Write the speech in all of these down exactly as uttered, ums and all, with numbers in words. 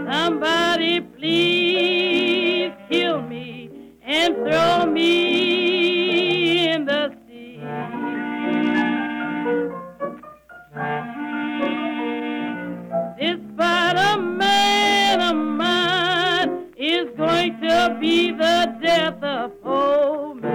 Somebody please kill me and throw me in the sea. This Spider-Man of mine is going to be the death of old me.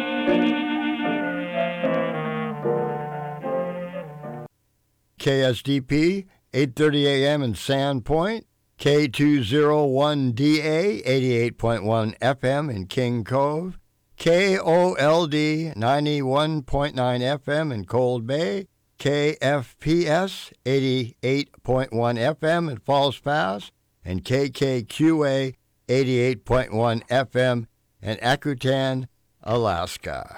K S D P, eight thirty a.m. in Sandpoint, K two oh one D A, eighty-eight point one F M in King Cove, K O L D, ninety-one point nine F M in Cold Bay, K F P S, eighty-eight point one F M in Falls Pass, and K K Q A, eighty-eight point one F M in Akutan, Alaska.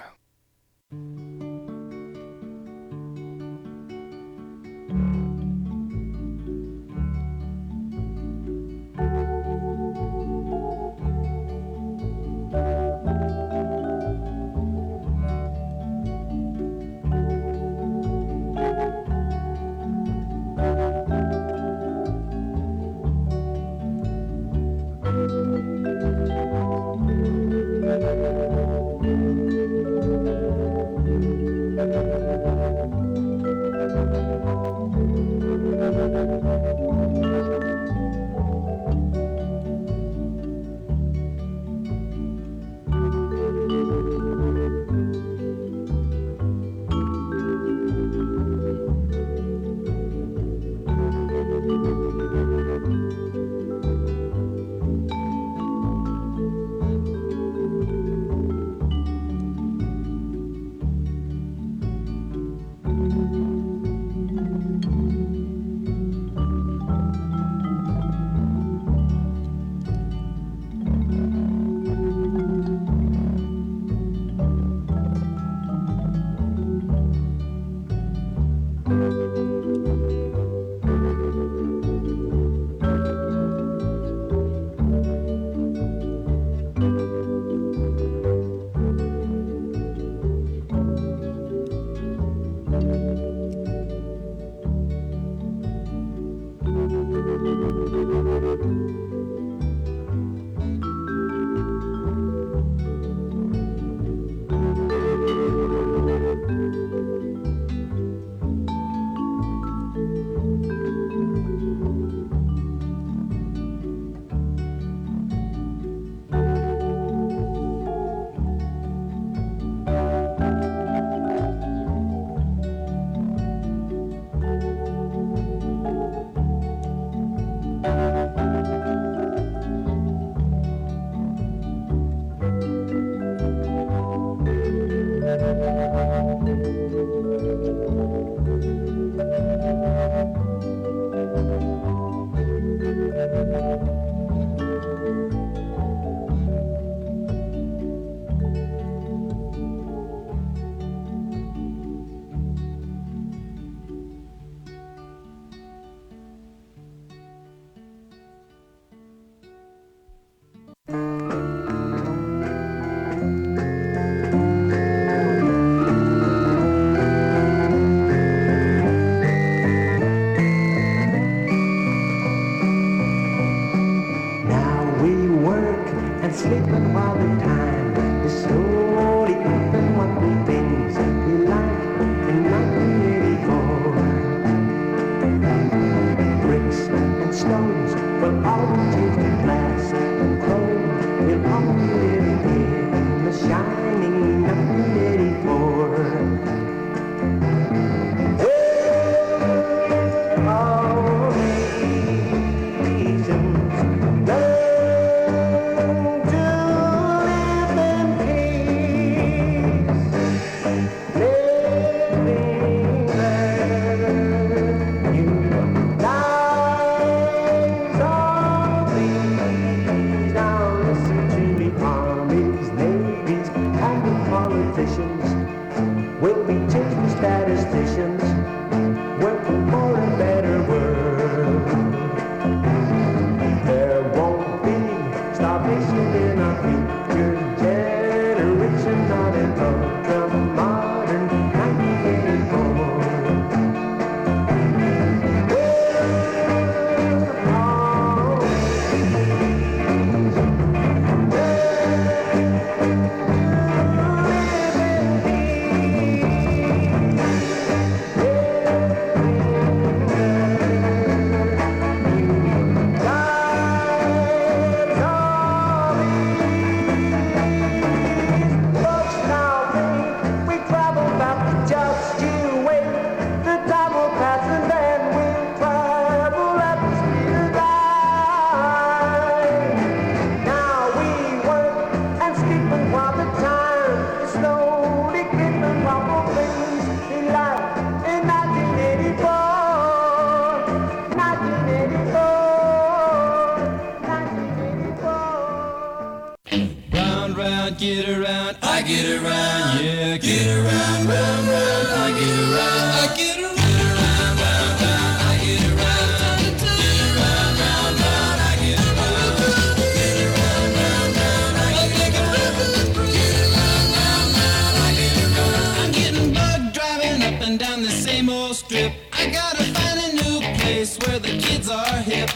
around, get around, I get around, yeah, get around, round, round, I get around, I get around, round, round, round, I get around, get around, round, round, I get around, get around, round, round, I get around, get around, round, round, I get around. I'm getting bugged driving up and down the same old strip. I gotta find a new place where the kids are hip.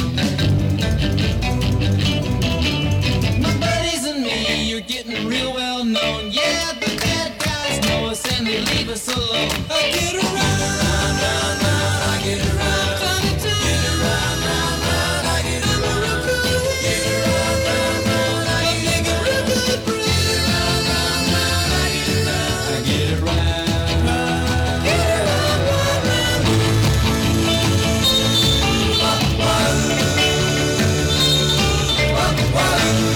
You're getting real well known. Yeah, the bad guys know us and they leave us alone. I get around, round, round, round, I get around. Get around, round, round, I get around. Get around, round, round, I get around. Get around, round, round, I get around. I get around. Get around, round, round. Wah, wah, wah.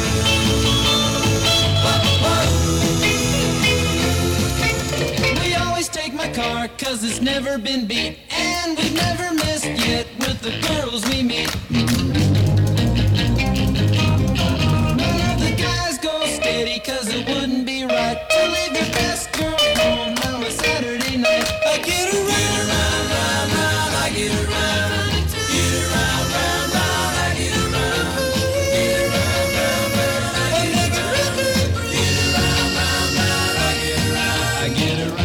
Car, cause it's never been beat, and we've never missed yet with the girls we meet. None of the guys go steady, cause it wouldn't be right to leave your best girl home on a Saturday night. I get around, round, round, round, I get around. Get around, round, round, I get around. Get around, round, round, I get around. Get around, round, round, I get around. I get around.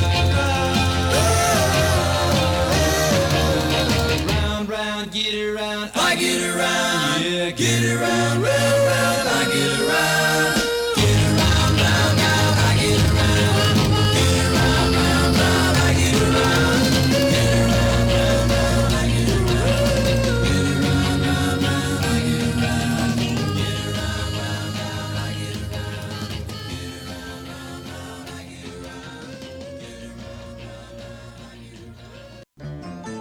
Get around, I get around, yeah, get around, round, round, I get around. Get around, round, round, I get around. Get around, round, round, I get around. Get around, round, round, I get around. Get around, round, round, I get around. Get around, round, round, I get around. Get around, round, round, I get around. Get around, round, round, I get around.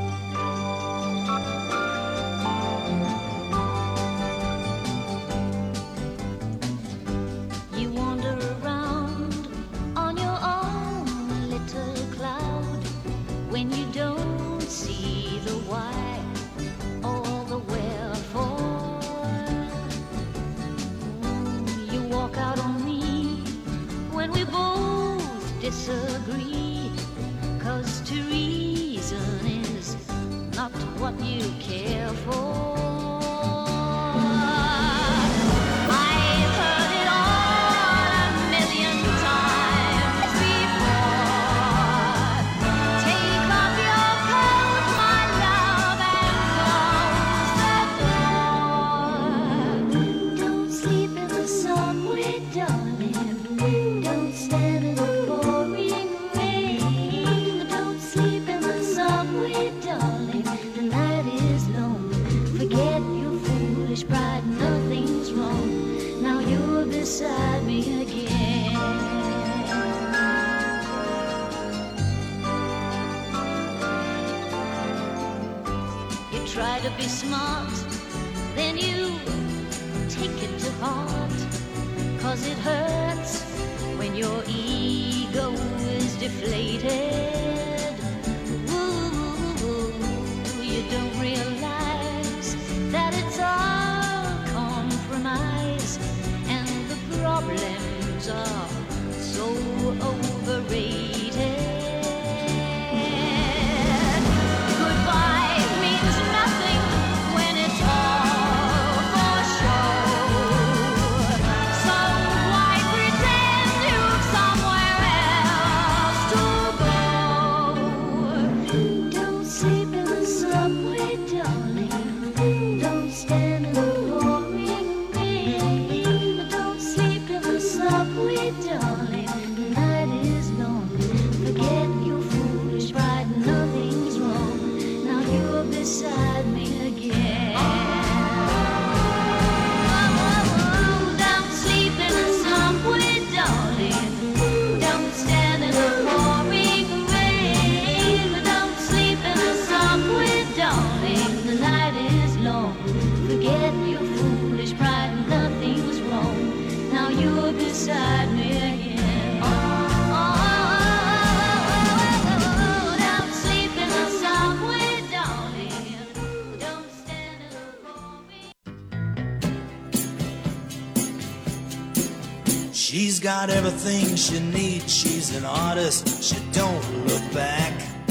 Disagree, 'cause to reason is not what you care for. I've heard it all a million times before. Take off your coat, my love, and close the door. Don't sleep in the subway, darling. Don't stand in the pride, nothing's wrong. Now you're beside me again. You try to be smart, then you take it to heart, 'cause it hurts when your ego is deflated. Ooh, you don't realize that it's all compromise, and the problems are so overrated. Goodbye means nothing when it's all for show. So why pretend you've somewhere else to go? Don't sleep in the subway, darling. She's got everything she needs. She's an artist. She don't look back.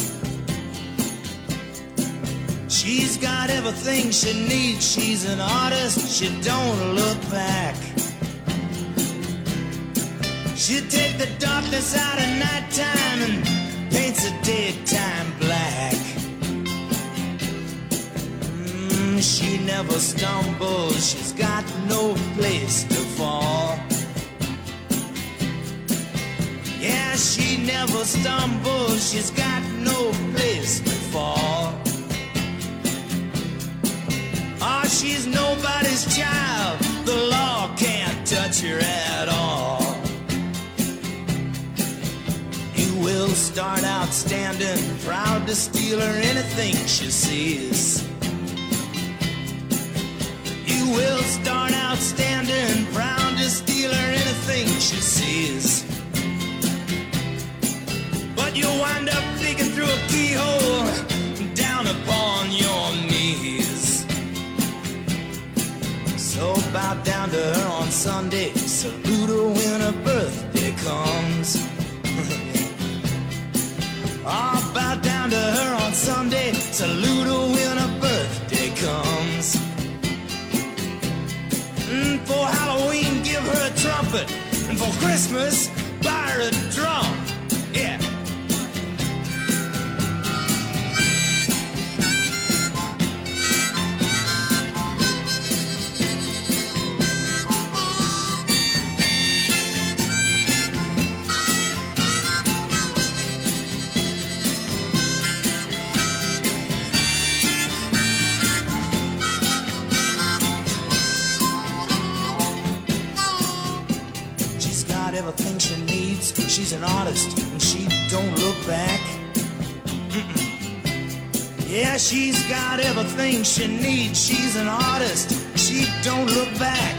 She's got everything she needs. She's an artist. She don't look back. She'll take the darkness out of nighttime and paints the daytime black. Mm, she never stumbles. She's got no place to fall. Yeah, she never stumbles. She's got no place to fall. Oh, she's nobody's child. The law can't touch her at all. You will start out standing, proud to steal her anything she sees. You will start out standing, proud to steal her anything she sees. But you'll wind up peeking through a keyhole down upon your knees. So bow down to her on Sunday, salute her when her birthday comes. Oh, bow down to her on Sunday, salute her when her birthday comes. Mm, for Halloween, give her a trumpet, and for Christmas, buy her a drum. Yeah. Everything she needs. She's an artist and she don't look back. Mm-mm. Yeah, she's got everything she needs. She's an artist, she don't look back.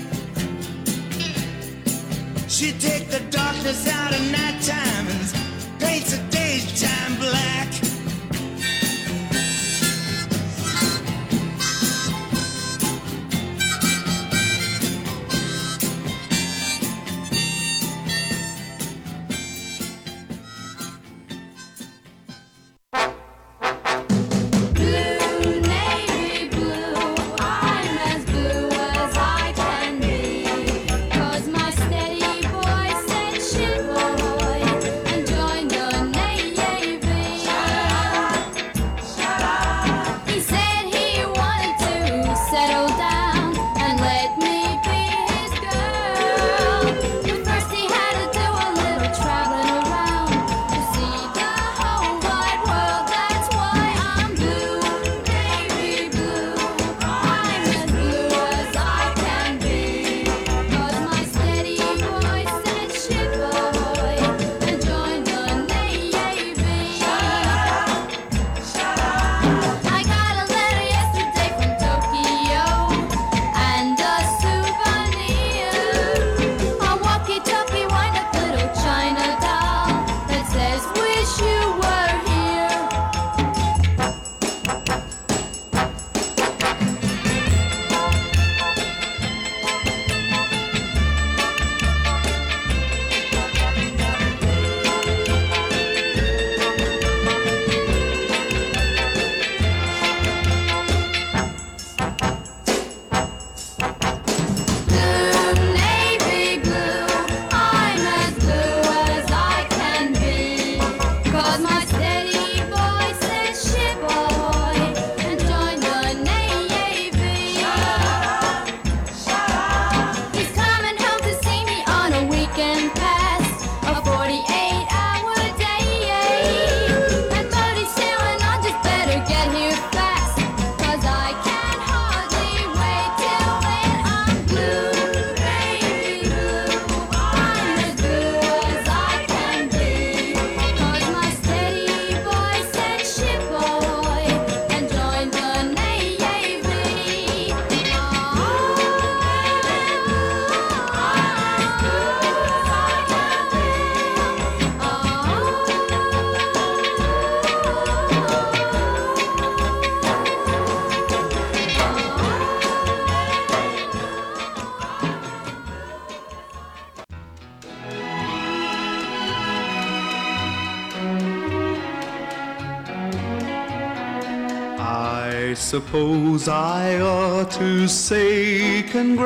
She take the darkness out of nighttime and paints the daytime black. Boy said, "Ship ahoy," and joined the Navy. suppose I ought to say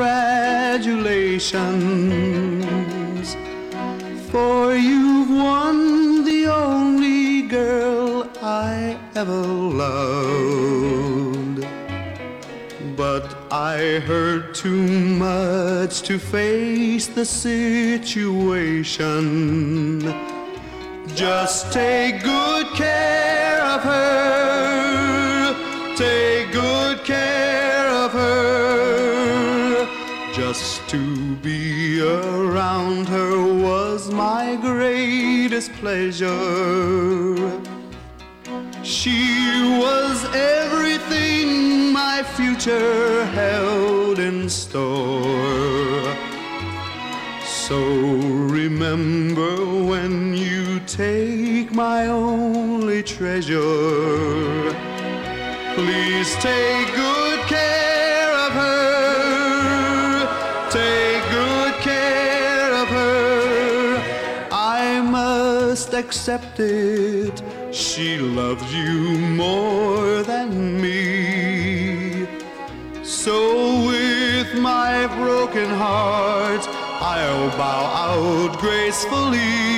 congratulations, for you've won the only girl I ever loved. But I hurt too much to face the situation. Just take good care of her, take good care of her. Just to be around her was my greatest pleasure. She was everything my future held in store. So remember when you take my only treasure, please take good care of her, take good care of her. I must accept it, she loved you more than me. So with my broken heart, I'll bow out gracefully.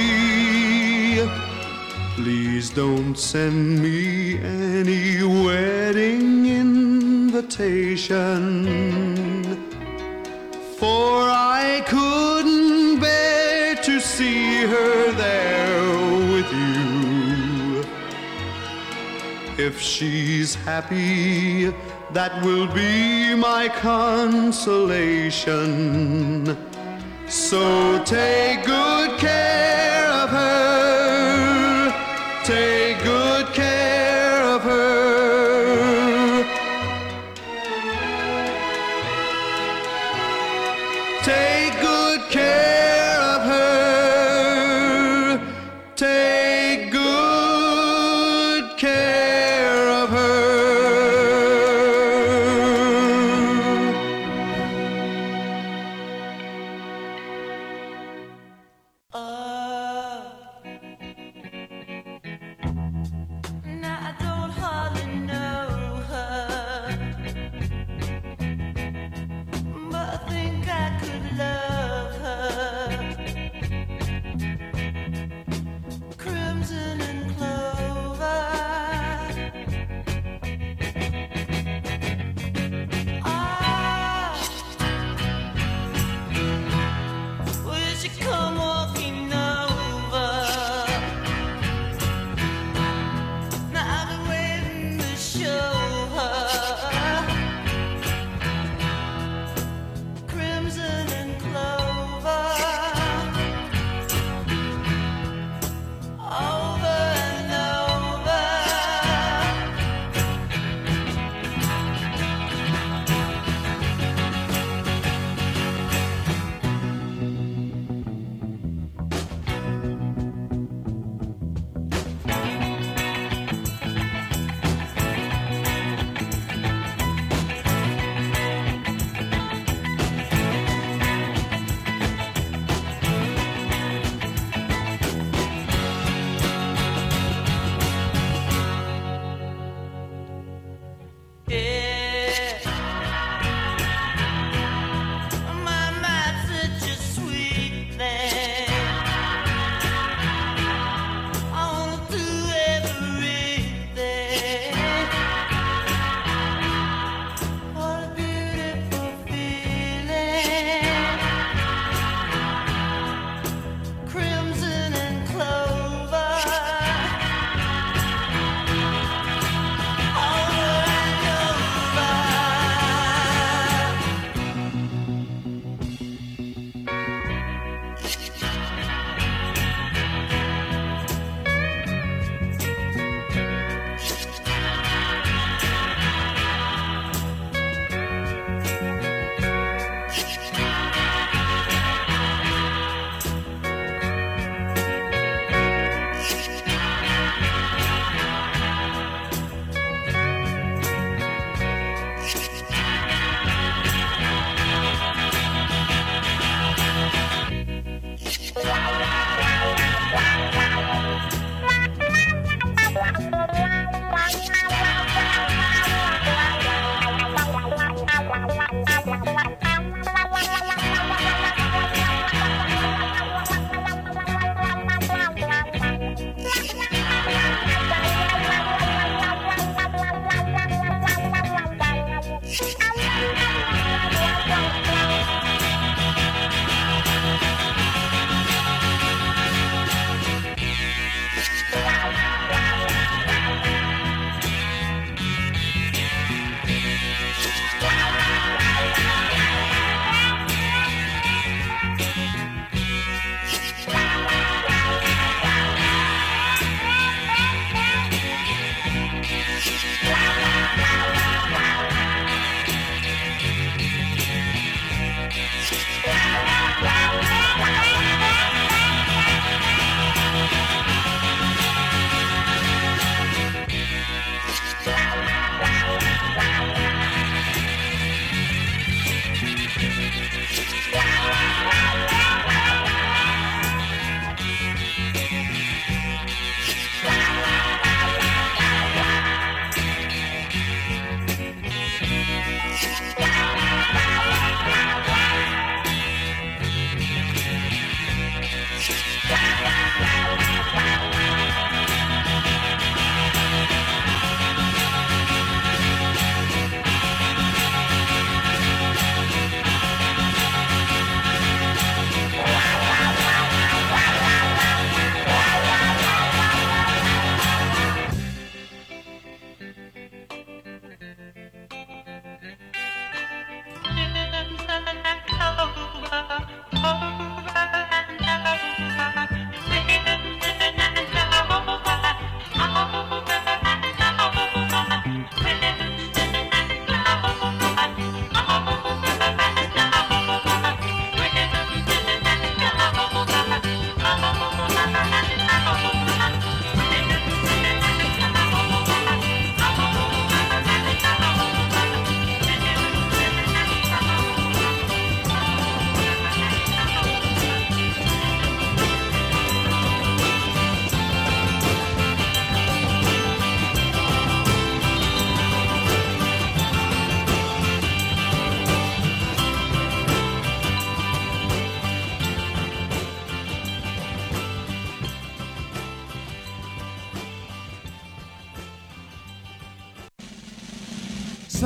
Please don't send me any wedding invitation, for I couldn't bear to see her there with you. If she's happy, that will be my consolation. So take good care of her, take good care of her. Take good care of her, take good care of her. Love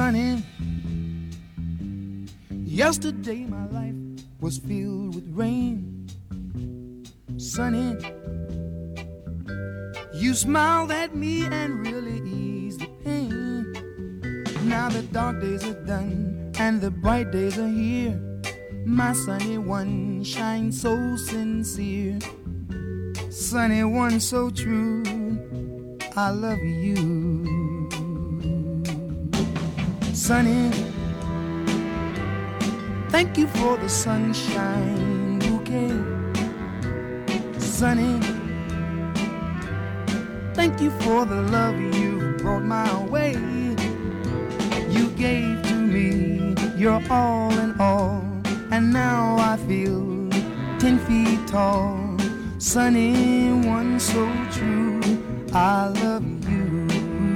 Sunny, yesterday my life was filled with rain. Sunny, you smiled at me and really eased the pain. Now the dark days are done and the bright days are here. My sunny one shines so sincere. Sunny one so true, I love you. Sunny, thank you for the sunshine bouquet. Sunny, thank you for the love you brought my way. You gave to me your all in all, and now I feel ten feet tall. Sunny one so true, I love you.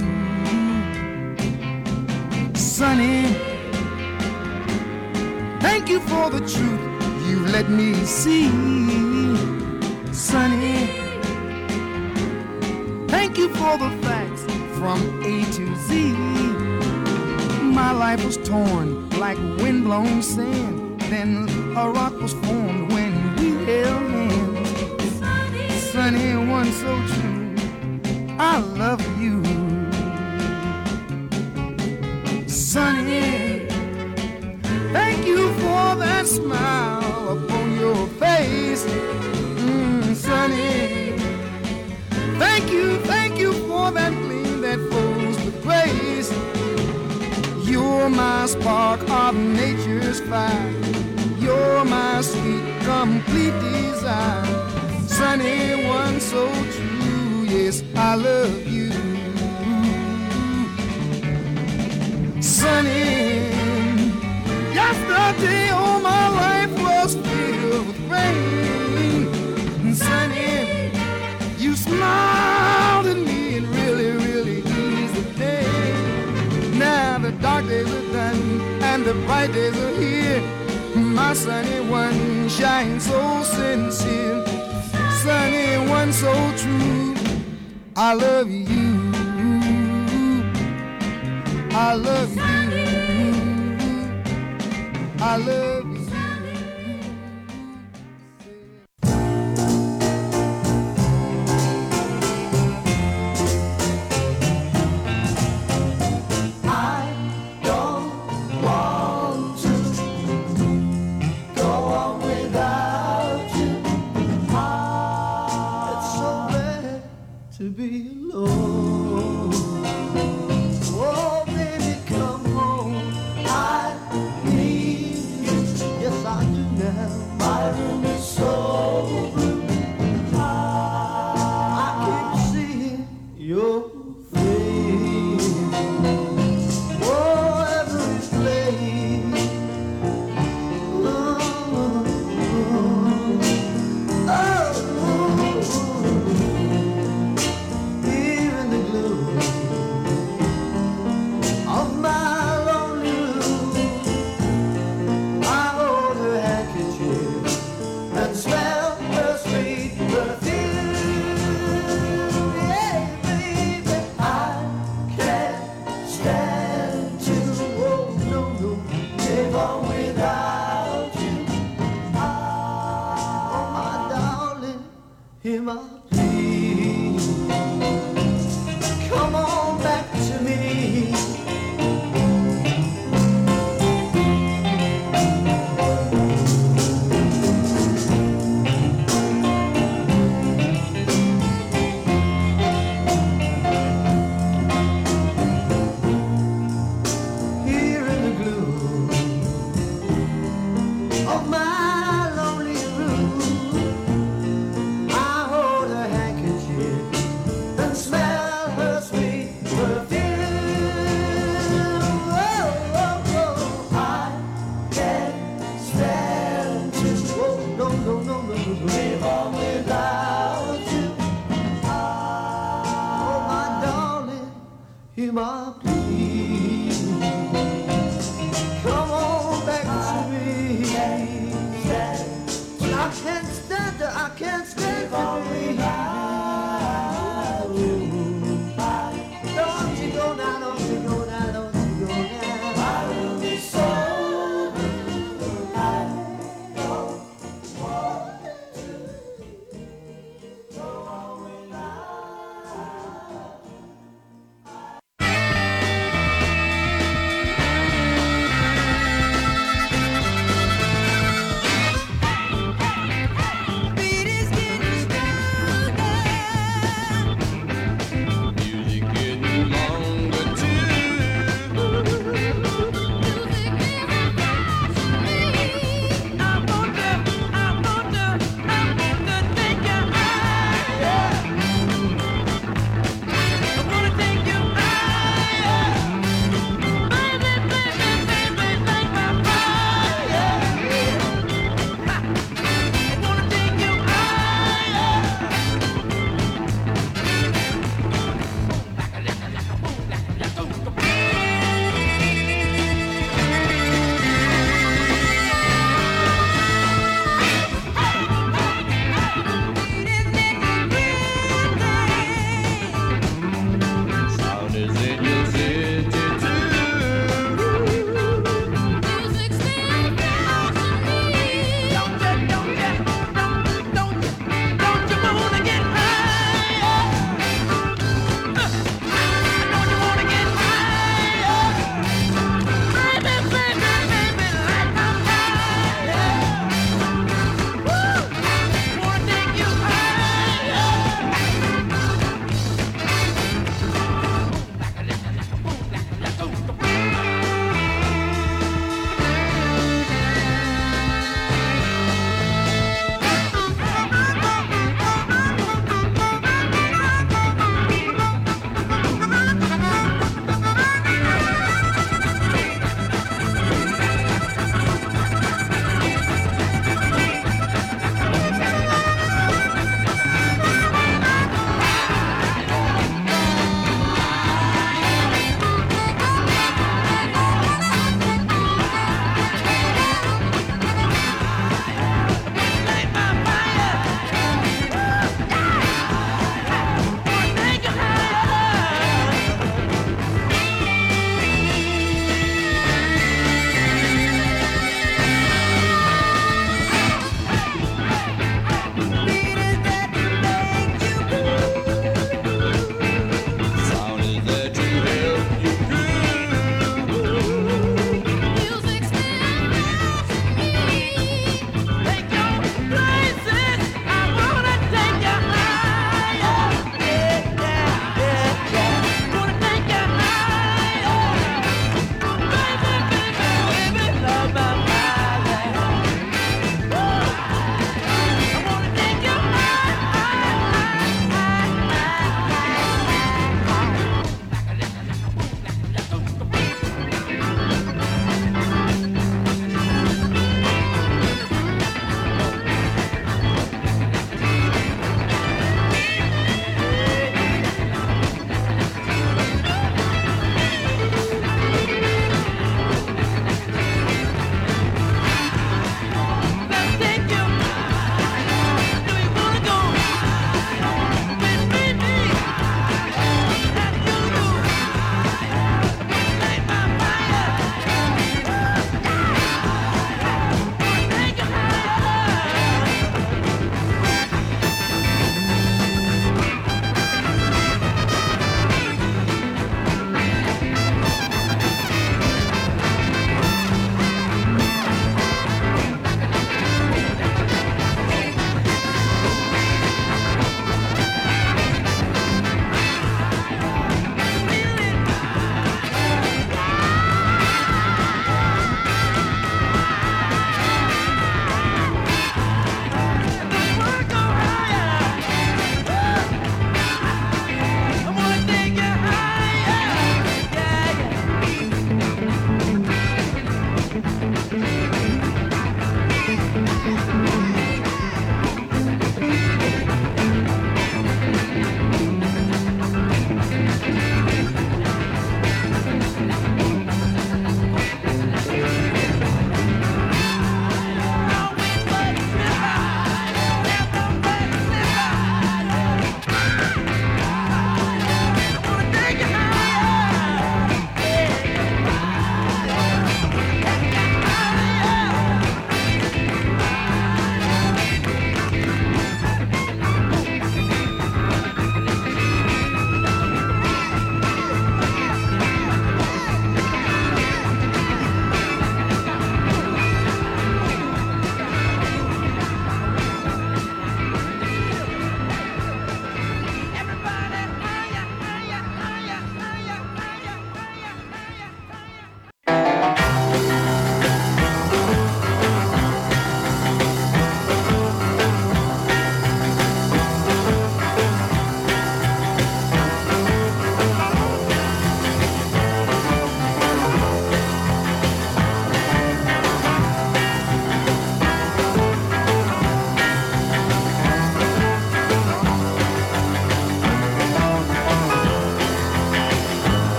Sunny, thank you for the truth you let me see. Sunny, thank you for the facts from A to Z. My life was torn like windblown sand, then a rock was formed when we held hands. Sunny one so true, I love you. Sunny, thank you for that smile upon your face. Mm, Sunny, thank you, thank you for that gleam that flows with grace. You're my spark of nature's fire. You're my sweet, complete desire. Sunny one so true, yes, I love you. Sunny, yesterday all my life was filled with rain. Sunny, you smiled at me and really, really eased the day. Now the dark days are done and the bright days are here. My sunny one shines so sincere. Sunny one so true, I love you. I love you. I love you. To be alone. Oh, baby, come home. I need you. Yes, I do now. My room is so blue. I keep seeing your face. Oh, every place. Oh, oh, oh, oh. Hear my plea. Come on back to me. Here in the gloom of my lonely room, smell her sweet perfume. Oh, oh, oh, I can't stand to, oh, no, no, no, no, no, live on without you. Oh, my darling, hear my plea. Come on back to me. I can't stand it, I can't stand to be. Don't you go now, don't you go now, don't you go now.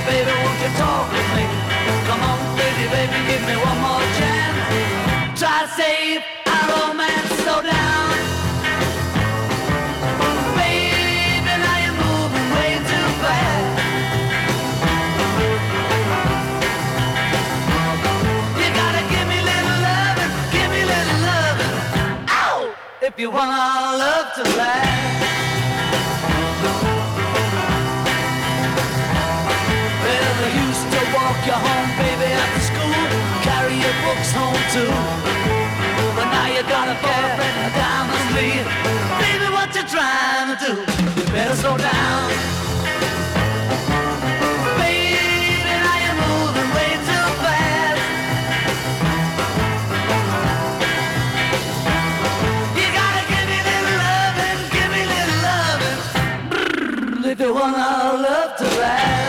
baby, won't you talk with me? Come on, baby, baby, give me one more chance. Try to save our romance, slow down. Baby, now you're moving way too fast. You gotta give me little loving, give me little loving. Ow! If you want our love to last. Well, I used to walk you home, baby, after school, carry your books home too. But now you got a boyfriend down the street. Baby, what you trying to do? You better slow down. Baby, now you're moving way too fast. You gotta give me little loving, give me little loving. Brrr, if you want our love to last.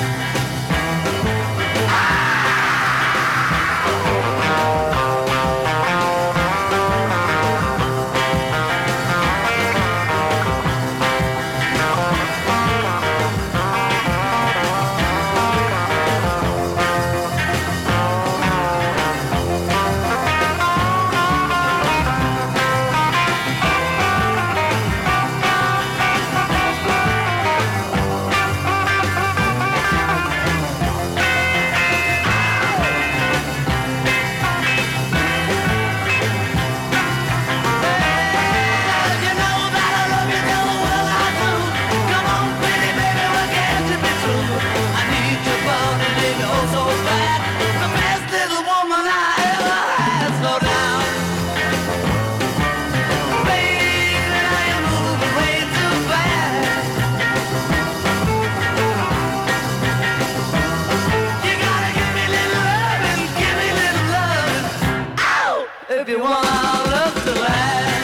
If you want our love to last.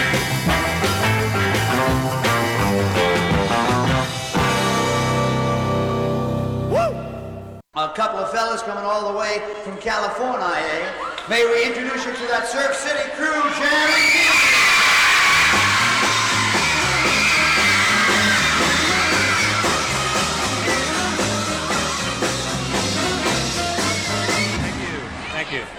Woo! A couple of fellas coming all the way from California, eh? May we introduce you to that Surf City crew, Jerry? Thank you.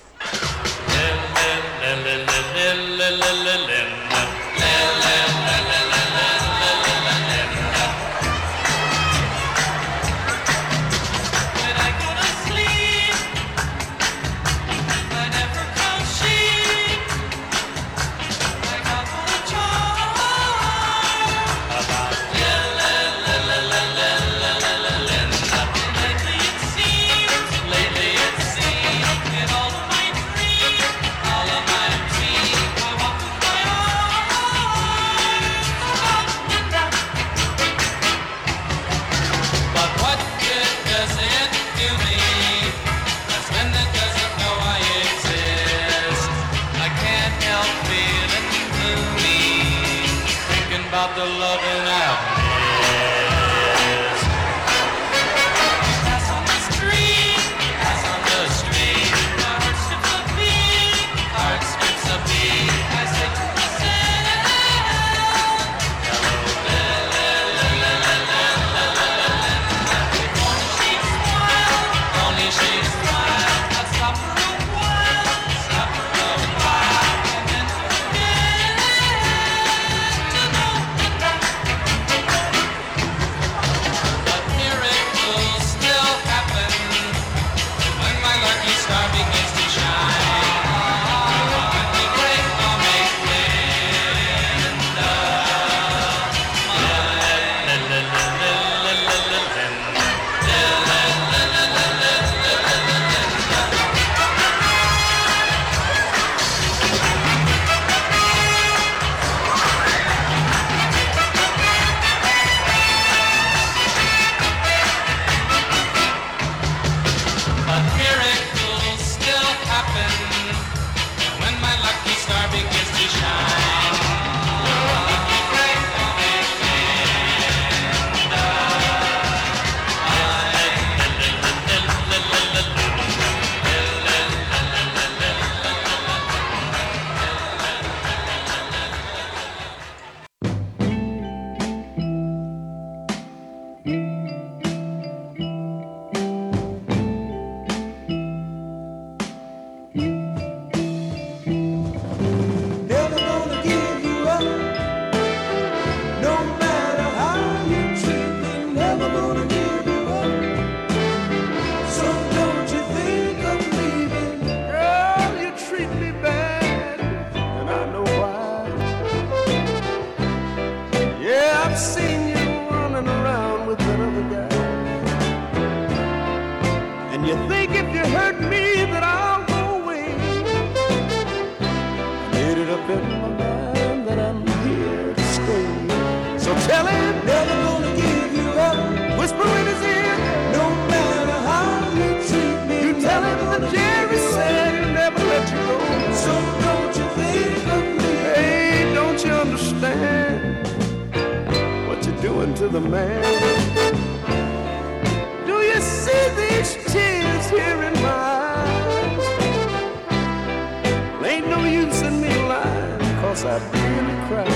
About the loving I've missed. That's on the street, that's on the street. My heart skips a beat, heart skips a beat. I say to myself, hello, la la la la la la la la la. If only she'd smile, only she'd smile. I'd stop for a while, stop for a while, and then forget to know. tell him, never gonna give you up. Whisper in his ear, no matter how you treat me. You tell him that Jerry said he'll never let you go. So don't you think of me? Hey, don't you understand what you're doing to the man? Do you see these tears here in my eyes? Well, ain't no use in me lying, cause I really cry.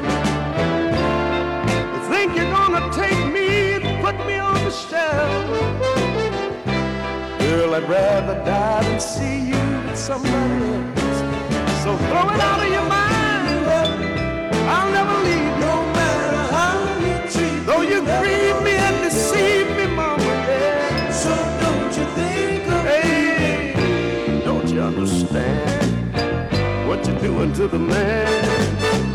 You think you're gonna take me and put me on the shelf? Girl, I'd rather die than see you with somebody else. So throw it out of your mind. I'll never leave, no matter how you treat me. Though you grieve me and deceive me, mama, yeah. So don't you think of hey, me? Don't you understand what you're doing to the man?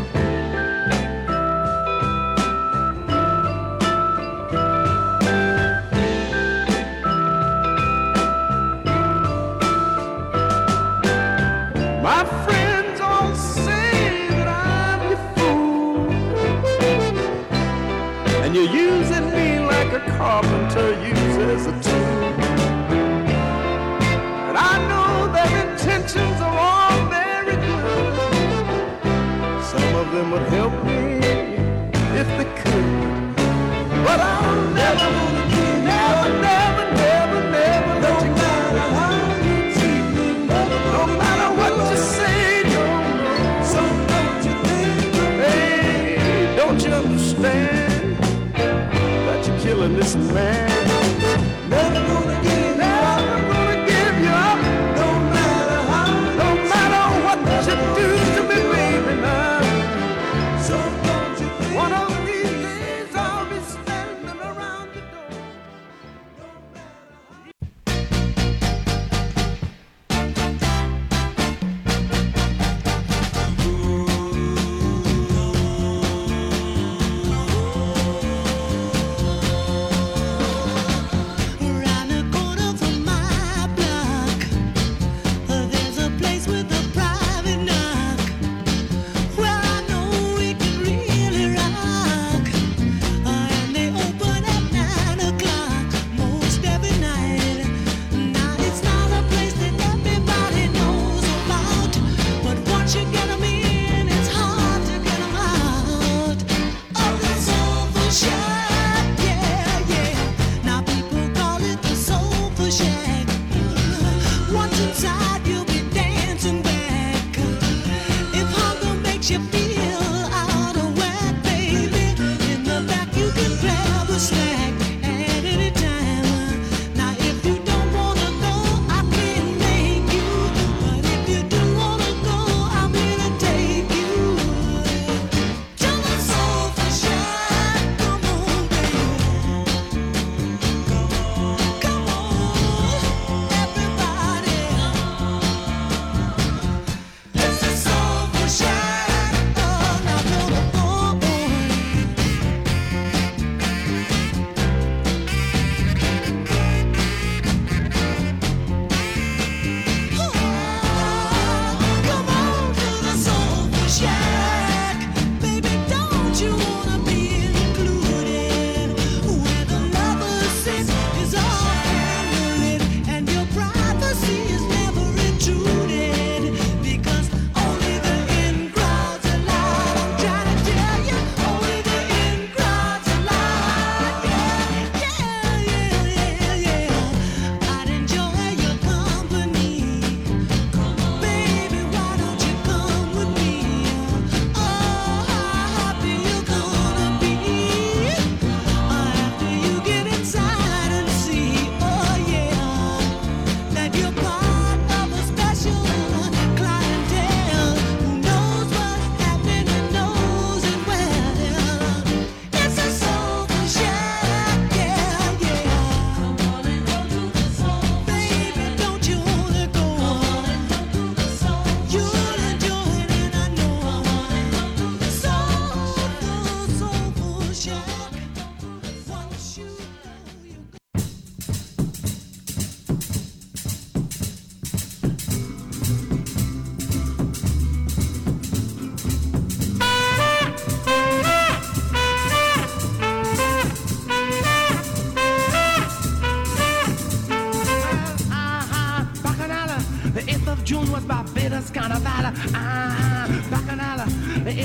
My friends all say that I'm your fool, and you're using me like a carpenter uses a tool. And I know their intentions are all very good. Some of them would help me if they could, but I'll never gonna give you never, never, never, never let you go. No matter how you treat me, no matter what you say, no, no. So don't you think of me? Hey, don't you understand that you're killing this man? Never gonna give you up, never gonna give you up. No matter how, no matter what you do to me, baby, now. So don't you think one of these days I'll be standing around your door. No matter how.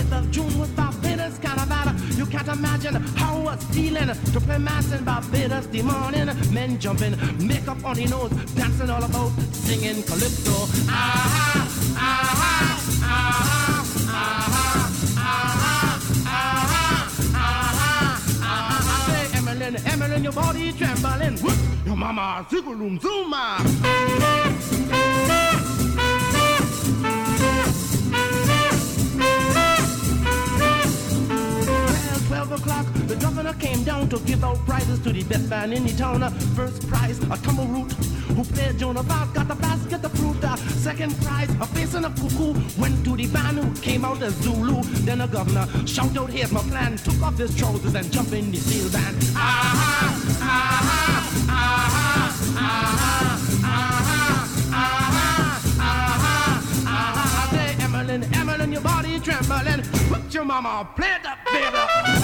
fifth of June was Barbados Carnival. You can't imagine how I was feeling to play mass in Barbados the morning. Men jumping, makeup on the nose, dancing all about, singing calypso. Ah-ha, ah-ha, ah-ha, ah-ha, ah-ha, ah-ha, ah-ha, ah-ha. Say, Emmeline, Emmeline, your body trembling. Whoop, your mama, zigaloom, zooma. twelve o'clock, the governor came down to give out prizes to the best man in the town. First prize, a tumble root, who played Joan of Arc, got the basket of fruit. Uh, second prize, a face and a cuckoo, went to the band who came out as Zulu. Then the governor shouted out, here's my plan, took off his trousers and jumped in the steel band. Ah-ha, ah-ha, ah-ha, ah-ha, ah-ha, ah-ha, ah-ha, ah-ha. Say, Emmeline, Emmeline, your body trembling. Put your mama, play that baby.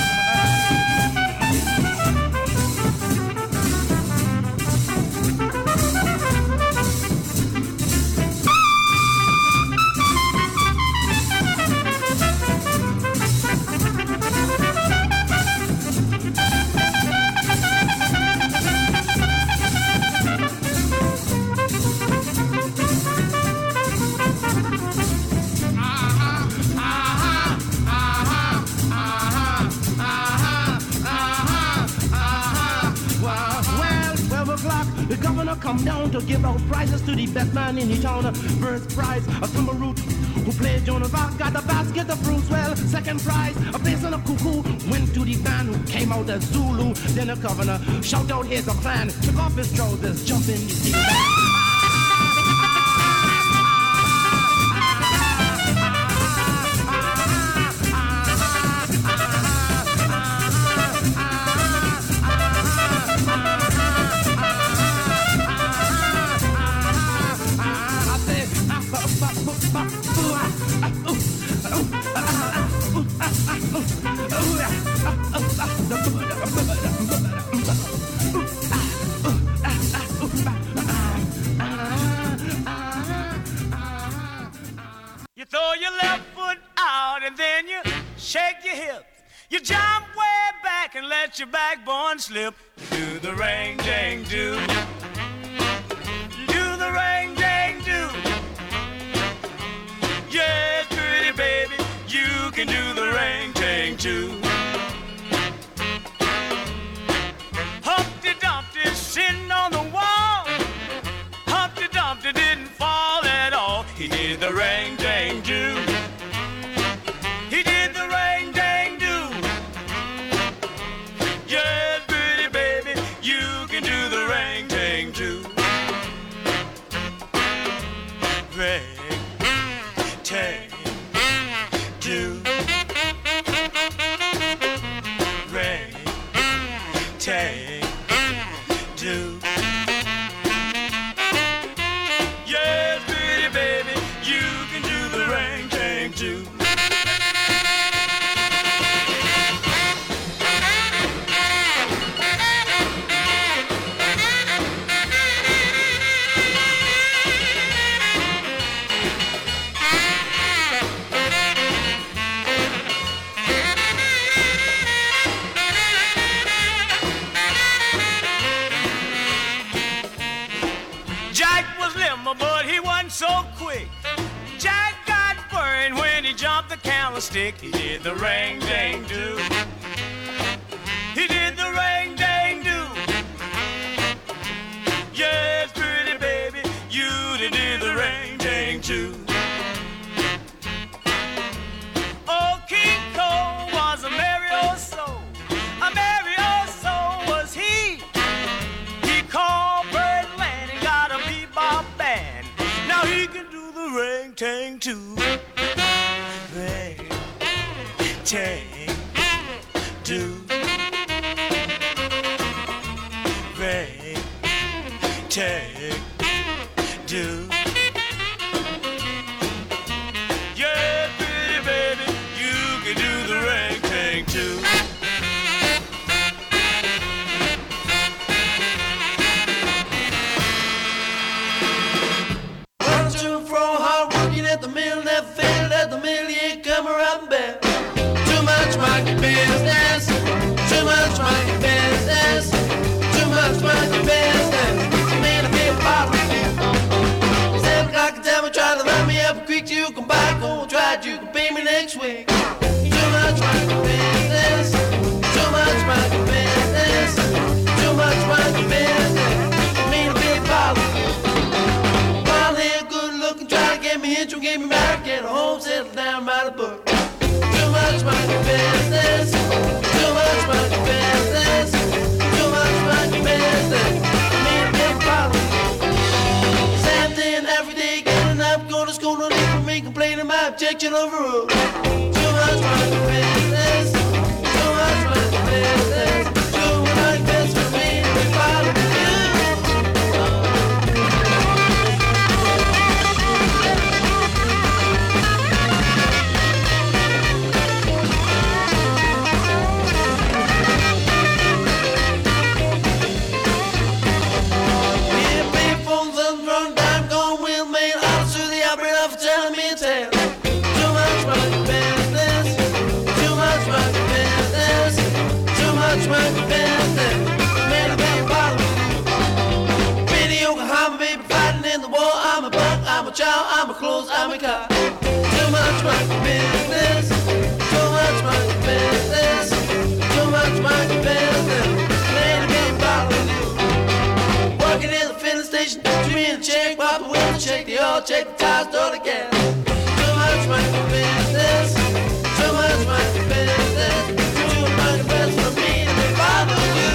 The governor come down to give out prizes to the best man in the town. First prize, a tumble root, who played Joan of Arc, got a basket of fruits. Well, second prize, a place on a cuckoo, went to the band who came out as Zulu. Then the governor shouted out, here's a plan, took off his trousers, jumped in the steel band. You throw your left foot out and then you shake your hips. You jump way back and let your backbone slip. Do the ring dang do. Do the ring dang do. Yes, pretty baby, you can do the ring dang too. Humpty Dumpty sitting on the wall. Humpty Dumpty didn't fall at all. He did the ring dang do. He did the ring dang do. Yes, pretty baby, you can do the ring dang do. Ring dang do. Ring dang do. Yes, pretty baby, you can do the ring dang do. Jack was limber, but he wasn't so quick. Jack got burned when he jumped the candlestick. He did the ring dang do. He did the ring dang do. Yes, pretty baby, you did the ring dang too. Oh, King Cole was a merry old soul. A merry old soul was he. He called Birdland and got a bebop band. Now he can do the ring tang too. Ring tang do. Ring tang do. Yeah, pretty baby, you can do the ring tang too. One, two, four, hard working at the mill, never failed at the mill, you ain't come around back. jurisdiction overruled. Too much monkey business. Too much monkey business. Too much business for me to be following you. I'm a child, I'm a clothes, I'm a car. Too much monkey business. Too much monkey business. Too much monkey business. Lady be following you. Working in the filling station, dreaming a check, pop the window, check the oil, check the tires, door the gas. Too much monkey business. Too much monkey business. Too much monkey business for me to be following you.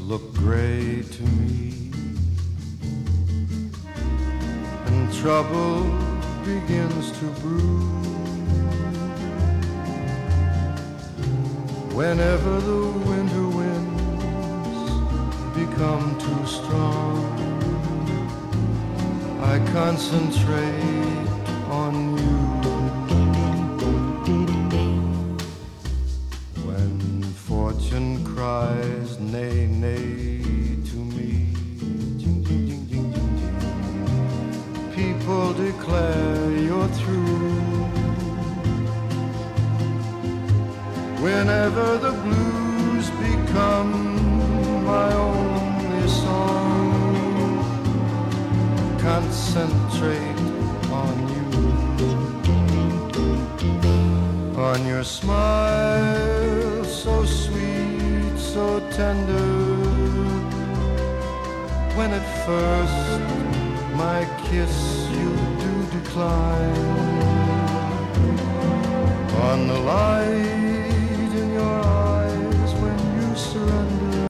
look gray to me, and trouble begins to brew. Whenever the winter winds become too strong, I concentrate on you. When fortune cries nay, nay to me, people declare you're through. Whenever the blues become my only song, concentrate on you, on your smile so sweet, so tender. When at first my kiss you do decline, on the light